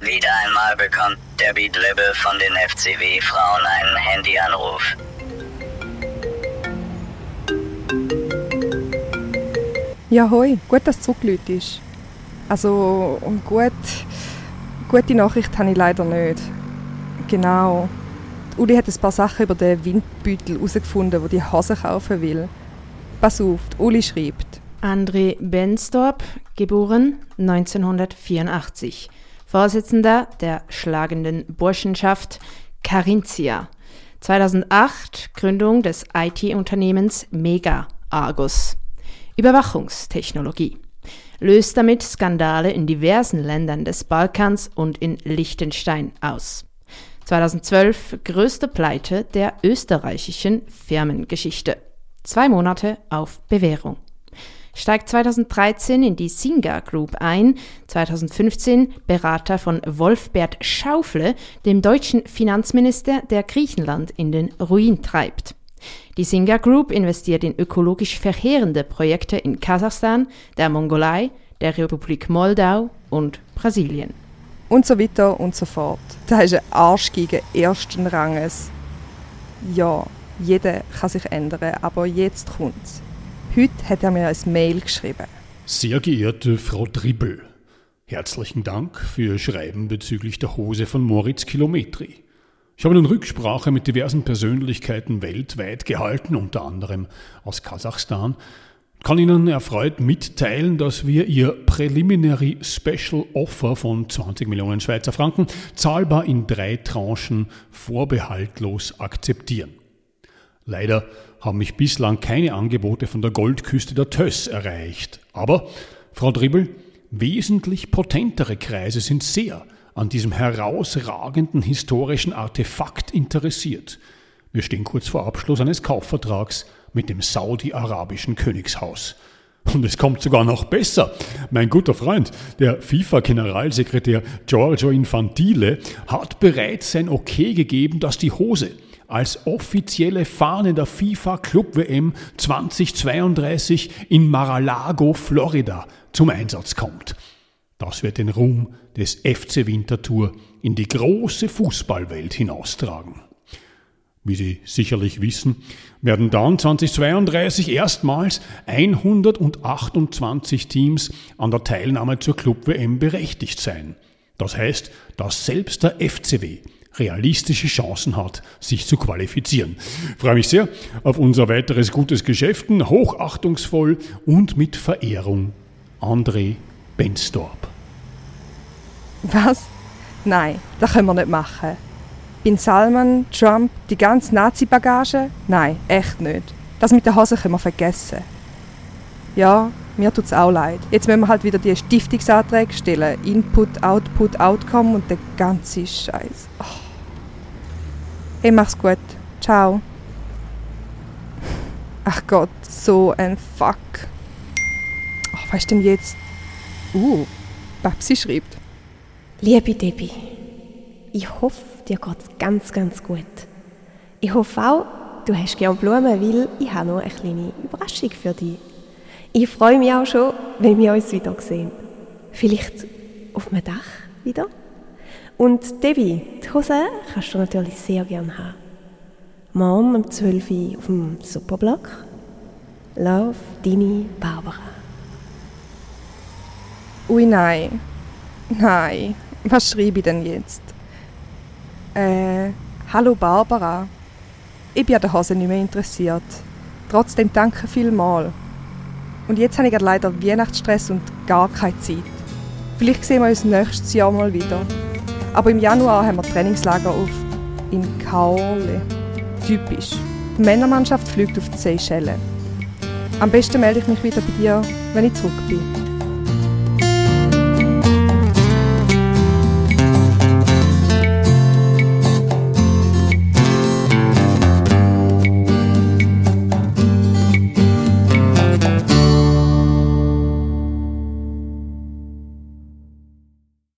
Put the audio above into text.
Wieder einmal bekommt Debbie Dribble von den FCW-Frauen einen Handyanruf. Ja, hoi, gut, dass du zurückläutest. Also, gute Nachricht habe ich leider nicht. Genau. Uli hat ein paar Sachen über den Windbeutel herausgefunden, wo die Hase kaufen will. Pass auf, Uli schreibt. André Benstorp, geboren 1984. Vorsitzender der schlagenden Burschenschaft Carinthia. 2008 Gründung des IT-Unternehmens Mega Argus. Überwachungstechnologie. Löst damit Skandale in diversen Ländern des Balkans und in Liechtenstein aus. 2012 größte Pleite der österreichischen Firmengeschichte. 2 Monate auf Bewährung. Steigt 2013 in die Singa Group ein, 2015 Berater von Wolfbert Schaufle, dem deutschen Finanzminister, der Griechenland in den Ruin treibt. Die Singa Group investiert in ökologisch verheerende Projekte in Kasachstan, der Mongolei, der Republik Moldau und Brasilien. Und so weiter und so fort. Das ist ein Arschgeige ersten Ranges. Ja, jeder kann sich ändern, aber jetzt kommt's. Heute hat er mir ein Mail geschrieben. Sehr geehrte Frau Dribble, herzlichen Dank für Ihr Schreiben bezüglich der Hose von Moritz Kilometri. Ich habe nun Rücksprache mit diversen Persönlichkeiten weltweit gehalten, unter anderem aus Kasachstan. Kann Ihnen erfreut mitteilen, dass wir Ihr Preliminary Special Offer von 20 Millionen Schweizer Franken zahlbar in 3 Tranchen vorbehaltlos akzeptieren. Leider haben mich bislang keine Angebote von der Goldküste der Töss erreicht. Aber, Frau Dribble, wesentlich potentere Kreise sind sehr an diesem herausragenden historischen Artefakt interessiert. Wir stehen kurz vor Abschluss eines Kaufvertrags mit dem saudi-arabischen Königshaus. Und es kommt sogar noch besser. Mein guter Freund, der FIFA-Generalsekretär Giorgio Infantile, hat bereits sein Okay gegeben, dass die Hose als offizielle Fahne der FIFA Club WM 2032 in Mar-a-Lago, Florida, zum Einsatz kommt. Das wird den Ruhm des FC Winterthur in die große Fußballwelt hinaustragen. Wie Sie sicherlich wissen, werden dann 2032 erstmals 128 Teams an der Teilnahme zur Club WM berechtigt sein. Das heißt, dass selbst der FCW realistische Chancen hat, sich zu qualifizieren. Ich freue mich sehr auf unser weiteres gutes Geschäften, hochachtungsvoll und mit Verehrung, André Benstorp. Was? Nein, das können wir nicht machen. Bin Salman, Trump, die ganze Nazi-Bagage? Nein, echt nicht. Das mit der Hose können wir vergessen. Ja, mir tut's auch leid. Jetzt müssen wir halt wieder die Stiftungsanträge stellen. Input, Output, Outcome und der ganze Scheiß. Oh. Hey, mach's gut. Ciao. Ach Gott, so ein Fuck. Ach, was ist denn jetzt? Babsi schreibt. Liebe Debbie, ich hoffe, dir geht's ganz, ganz gut. Ich hoffe auch, du hast gerne Blumen, weil ich habe noch eine kleine Überraschung für dich. Ich freue mich auch schon, wenn wir uns wieder sehen. Vielleicht auf dem Dach wieder. Und Debbie, die Hose kannst du natürlich sehr gerne haben. Morgen um 12 Uhr auf dem Superblock. Love, deine Barbara. Ui, nein. Nein. Was schreibe ich denn jetzt? Hallo Barbara. Ich bin an der Hose nicht mehr interessiert. Trotzdem danke vielmals. Und jetzt habe ich leider Weihnachtsstress und gar keine Zeit. Vielleicht sehen wir uns nächstes Jahr mal wieder. Aber im Januar haben wir Trainingslager in Kaole. Typisch. Die Männermannschaft fliegt auf die Seychellen. Am besten melde ich mich wieder bei dir, wenn ich zurück bin.